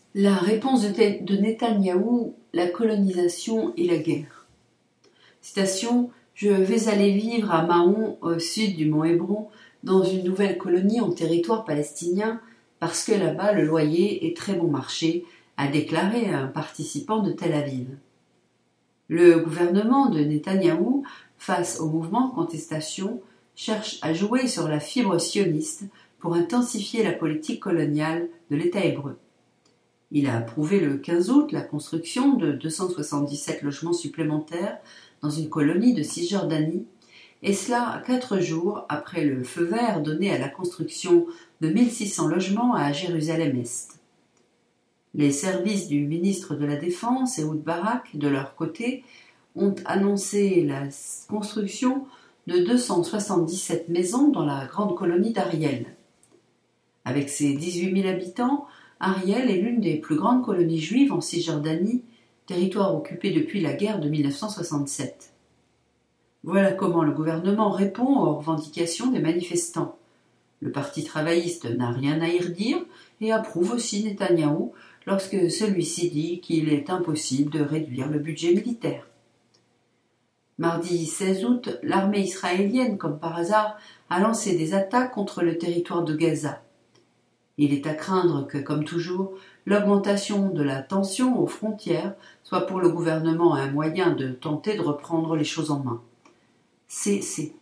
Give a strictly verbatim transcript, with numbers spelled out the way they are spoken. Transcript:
La réponse de, de Netanyahou, la colonisation et la guerre. Citation, « Je vais aller vivre à Mahon, au sud du mont Hébron, dans une nouvelle colonie en territoire palestinien, parce que là-bas le loyer est très bon marché », a déclaré un participant de Tel Aviv. Le gouvernement de Netanyahou, face au mouvement de contestation, cherche à jouer sur la fibre sioniste pour intensifier la politique coloniale de l'État hébreu. Il a approuvé le quinze août la construction de deux cent soixante-dix-sept logements supplémentaires dans une colonie de Cisjordanie, et cela quatre jours après le feu vert donné à la construction de mille six cents logements à Jérusalem-Est. Les services du ministre de la Défense, Ehud Barak, de leur côté, ont annoncé la construction de deux cent soixante-dix-sept maisons dans la grande colonie d'Ariel. Avec ses dix-huit mille habitants, Ariel est l'une des plus grandes colonies juives en Cisjordanie, territoire occupé depuis la guerre de mille neuf cent soixante-sept. Voilà comment le gouvernement répond aux revendications des manifestants. Le Parti travailliste n'a rien à y redire et approuve aussi Netanyahou lorsque celui-ci dit qu'il est impossible de réduire le budget militaire. Mardi seize août, l'armée israélienne, comme par hasard, a lancé des attaques contre le territoire de Gaza. Il est à craindre que, comme toujours, l'augmentation de la tension aux frontières soit pour le gouvernement un moyen de tenter de reprendre les choses en main. C'est, c'est